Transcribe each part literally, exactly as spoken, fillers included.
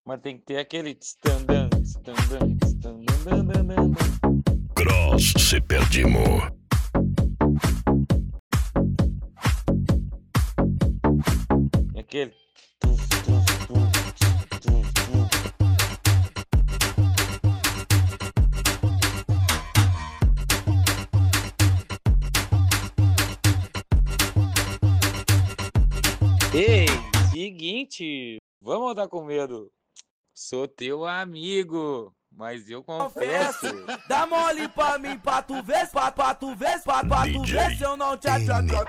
Mas tem que ter aquele tstandan, tstandan, tstandan. Cross se perdimo. E aquele. Tuf, tuf, tuf, tuf, tuf. Ei, seguinte, vamos andar com medo. Sou teu amigo, mas eu confesso. Dá mole pra mim, pra tu ver, pra, pra tu ver, pra, pra tu ver se eu não te atravesso.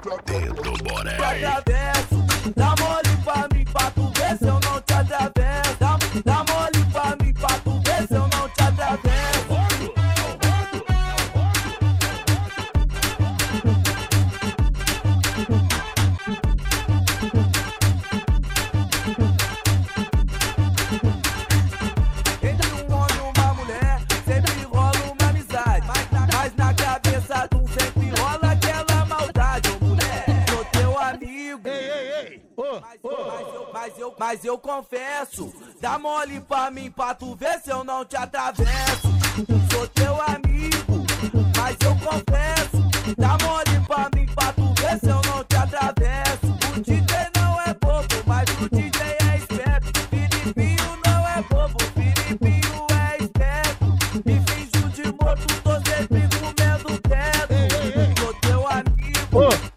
Dá mole pra mim, pra tu ver se eu não te atravesso. Dá, dá mole pra mim, pra tu ver se eu não te atravesso. Mas eu, mas eu confesso, dá mole pra mim, pra tu ver se eu não te atravesso. Sou teu amigo, mas eu confesso, dá mole pra mim, pra tu ver se eu não te atravesso. O D J não é bobo, mas o D J é esperto. Filipinho não é bobo, Filipinho é esperto. Me finjo de morto, tô sempre comendo teto. Sou teu amigo.